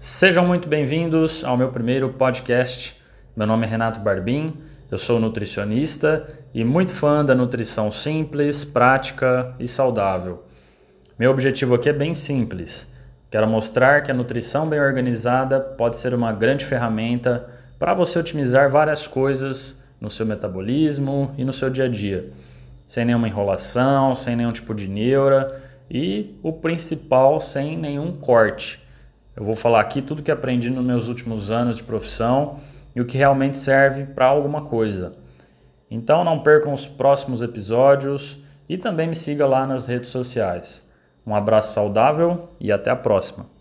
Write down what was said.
Sejam muito bem-vindos ao meu primeiro podcast. Meu nome é Renato Barbim, eu sou nutricionista e muito fã da nutrição simples, prática e saudável. Meu objetivo aqui é bem simples. Quero mostrar que a nutrição bem organizada pode ser uma grande ferramenta para você otimizar várias coisas no seu metabolismo e no seu dia a dia, sem nenhuma enrolação, sem nenhum tipo de neura e, o principal, sem nenhum corte. Eu vou falar aqui tudo que aprendi nos meus últimos anos de profissão e o que realmente serve para alguma coisa. Então não percam os próximos episódios e também me siga lá nas redes sociais. Um abraço saudável e até a próxima!